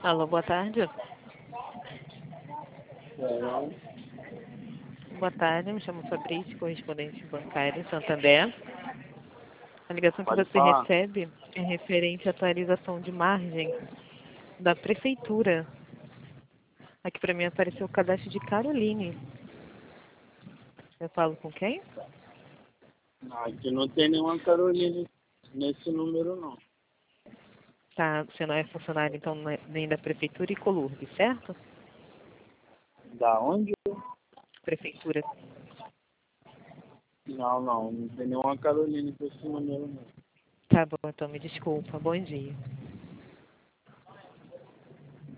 Alô, boa tarde. Boa tarde, me chamo Fabrício, correspondente bancário Santander. A ligação que Pode você falar. recebe é referente à atualização de margem da prefeitura. Aqui para mim apareceu o cadastro de Caroline. Eu falo com quem? Aqui não tem nenhuma Carolina nesse número, não. Tá, você não é funcionário então nem da prefeitura e Colurbe, certo? Da onde? Prefeitura. Não tem nenhuma Carolina com esse número, não. Tá bom, então me desculpa. Bom dia.